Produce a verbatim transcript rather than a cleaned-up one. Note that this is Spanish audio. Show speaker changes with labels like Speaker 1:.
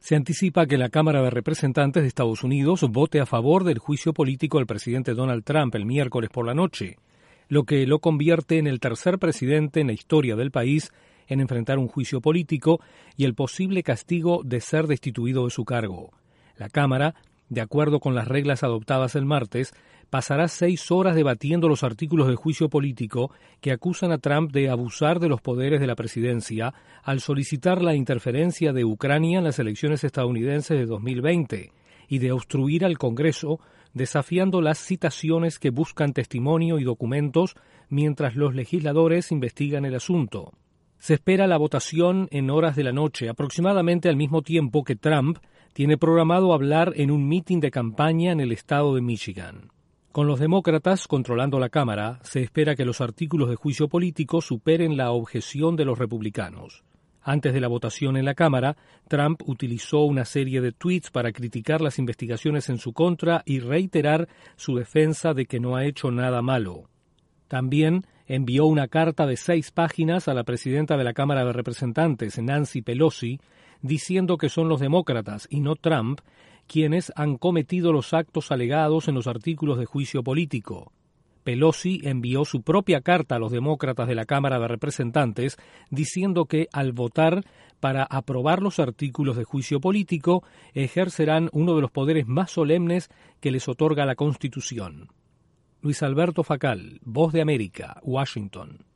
Speaker 1: Se anticipa que la Cámara de Representantes de Estados Unidos vote a favor del juicio político al presidente Donald Trump el miércoles por la noche, lo que lo convierte en el tercer presidente en la historia del país en enfrentar un juicio político y el posible castigo de ser destituido de su cargo. La Cámara, de acuerdo con las reglas adoptadas el martes, pasará seis horas debatiendo los artículos del juicio político que acusan a Trump de abusar de los poderes de la presidencia al solicitar la interferencia de Ucrania en las elecciones estadounidenses de dos mil veinte y de obstruir al Congreso, desafiando las citaciones que buscan testimonio y documentos mientras los legisladores investigan el asunto. Se espera la votación en horas de la noche, aproximadamente al mismo tiempo que Trump tiene programado hablar en un mitin de campaña en el estado de Michigan. Con los demócratas controlando la Cámara, se espera que los artículos de juicio político superen la objeción de los republicanos. Antes de la votación en la Cámara, Trump utilizó una serie de tweets para criticar las investigaciones en su contra y reiterar su defensa de que no ha hecho nada malo. También envió una carta de seis páginas a la presidenta de la Cámara de Representantes, Nancy Pelosi, diciendo que son los demócratas y no Trump quienes han cometido los actos alegados en los artículos de juicio político. Pelosi envió su propia carta a los demócratas de la Cámara de Representantes diciendo que al votar para aprobar los artículos de juicio político ejercerán uno de los poderes más solemnes que les otorga la Constitución. Luis Alberto Facal, Voz de América, Washington.